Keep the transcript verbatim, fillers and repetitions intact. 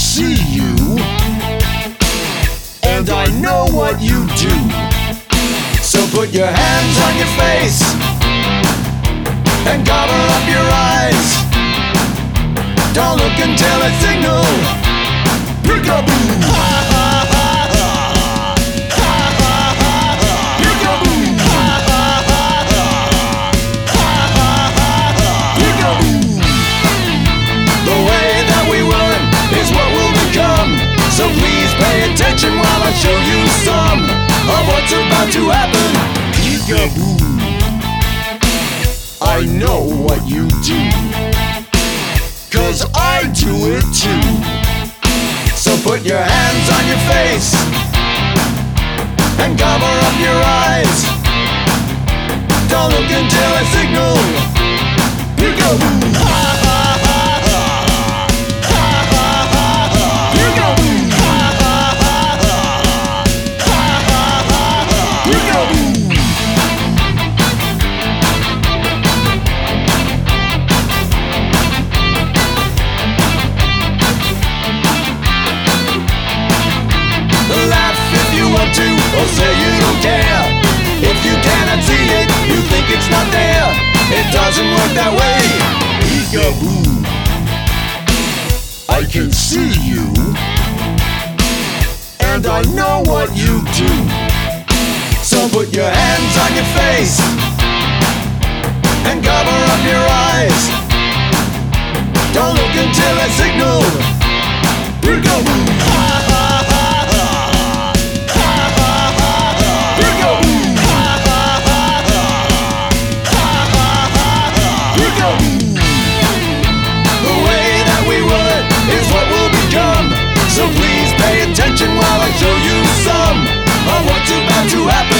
see you, and I know what you do. So put your hands on your face and cover up your eyes. Don't look until I signal. Peekaboo! So please pay attention while I show you some of what's about to happen. Peekaboo! I know what you do, 'cause I do it too. So put your hands on your face and cover up your eyes. Don't look until I signal. Peekaboo! To, or say you don't care. If you cannot see it, you think it's not there. It doesn't work that way. Peekaboo! I can see you, and I know what you do. So put your hands on your face and cover up your eyes. Don't look until I signal. Peekaboo! So please pay attention while I show you some of what's about to happen.